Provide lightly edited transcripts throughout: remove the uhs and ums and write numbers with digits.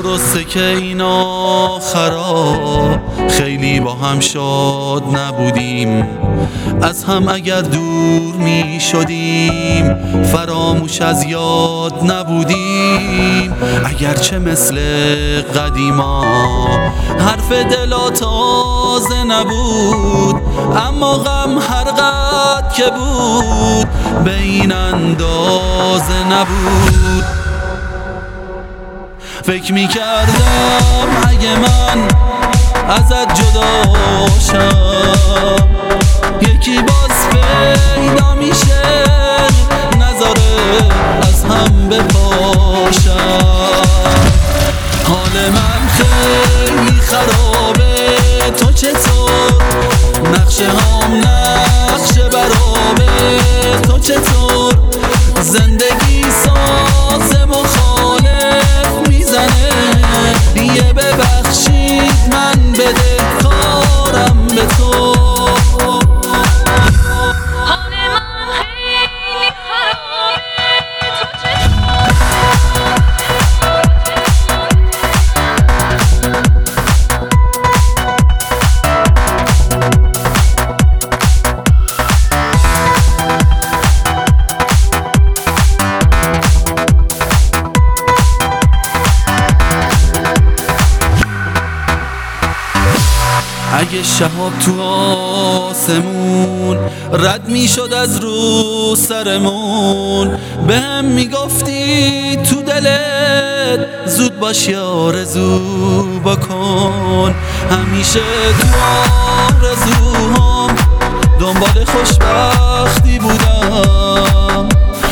درسته که این آخرا خیلی با هم شاد نبودیم، از هم اگر دور می شدیم فراموش از یاد نبودیم. اگرچه مثل قدیما حرف دلا تازه نبود، اما غم هر قد که بود به این اندازه نبود. فکر میکردم اگه من ازت جدا شم یکی باز پیدا میشه نذاره از هم بپاشم. حال من خیلی خرابه، تو چطور؟ نقشه هم نقشه برابه، تو چطور؟ زندگی ساز مخالف میزنه، یه ببخشید من بده کارم به تو. اگه شهاب تو آسمون رد میشد از رو سرمون، بهم میگفتی تو دلت زود باش یا آرزو بکن. همیشه تو آرزوهام دنبال خوشبختی بودم،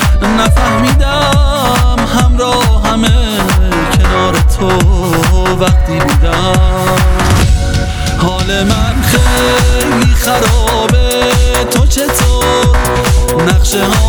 نفهمیدم همراه همه کنار تو وقتی بودم. حال من خیلی خرابه، تو چطور؟ نقشه ها